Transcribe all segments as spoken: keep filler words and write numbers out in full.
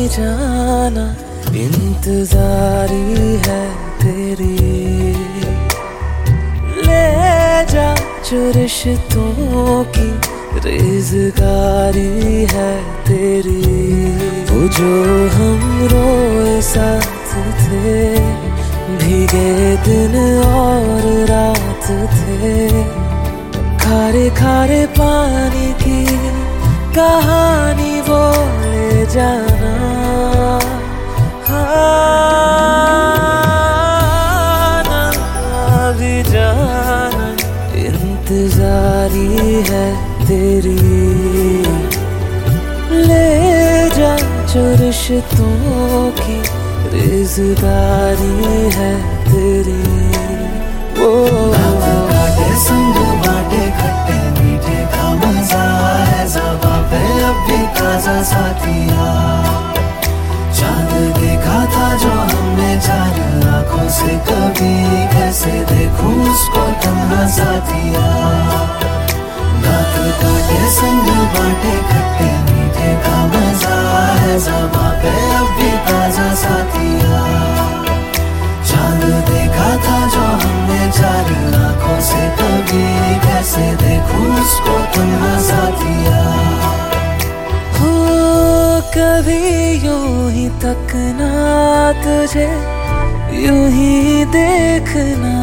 जाना इंतजारी है तेरी, ले जा जो रिश्तों की रेज़गारी है तेरी। वो जो हम रोए साथ थे, भीगे दिन और रात थे, खारे खारे पानी की कहानी वो ले जाना। हाँ ना भी जाना इंतजारी है तेरी, ले जा जो रिश्तों की रेज़गारी है तेरी। वो काटे संग बाटे खट्टे मीठे का मजा है, ज़बां पे अब भी ताज़ा साथिया। चांद देखा था जो हमने चार आँखों से, कभी कैसे देखूं उसको तन्हा साथिया। दांत काटे संग बाटे खट्टे मीठे का मजा है, ज़बां पे अब भी ताज़ा साथिया। चांद देखा था जो हमने चार आँखों से, कभी कैसे देखूं उसको तन्हा साथिया। हो कभी यूं ही तकना तुझे, यूं ही देखना,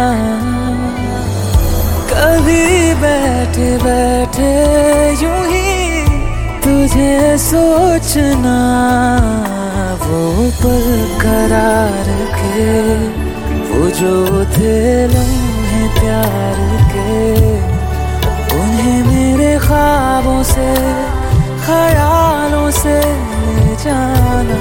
कभी बैठे बैठे यूं ही तुझे सोचना। वो पल करार के, वो जो थे लम्हे प्यार के, उन्हें मेरे ख्वाबों से ख्यालों से ले जाना।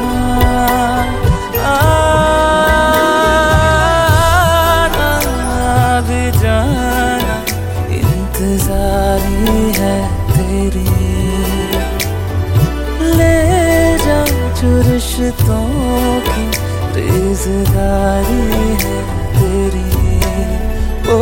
आना भी जाना इंतजारी है तेरी, ले जा जो रिश्तों की रेज़गारी है तेरी। ओ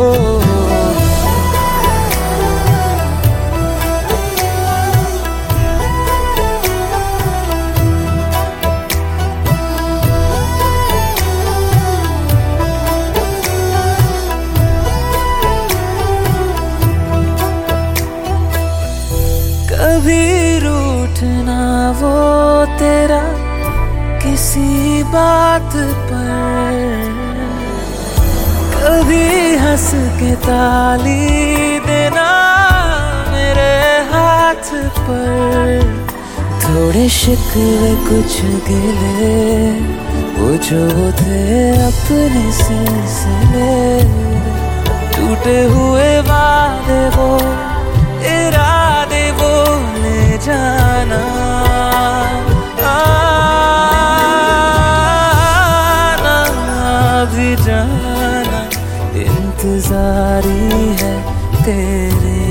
कभी रूठना वो तेरा किसी बात पर, कभी हंस के ताली देना मेरे हाथ पर। थोड़े शिकवे कुछ गिले, वो जो थे अपने सिलसिले, टूटे हुए वादे वो इरादे वो ले जाना। आना भी जाना इंतजारी है तेरी,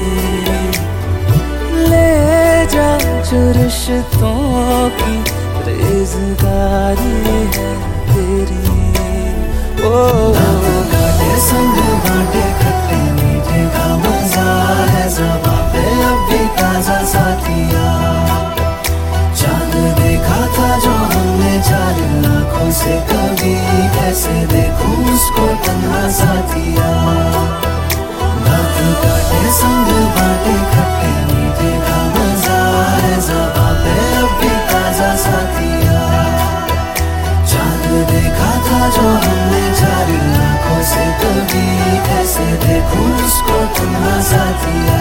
ले जा जो रिश्तों की रेज़गारी है तेरी। ओ काटे संग बाटे खट्टे मीठे का मजा है, ज़बां पे अब भी ताज़ा साथिया। चांद देखा था जो हमने चार आँखों से, कभी कैसे देखूं उसको तन्हा साथिया। दांत काटे संग बाटे खट्टे मीठे का मजा है, ज़बां पे अब भी ताज़ा साथिया। चांद देखा था जो हमने चार आँखों से, कभी कैसे देखूं उसको तन्हा साथिया।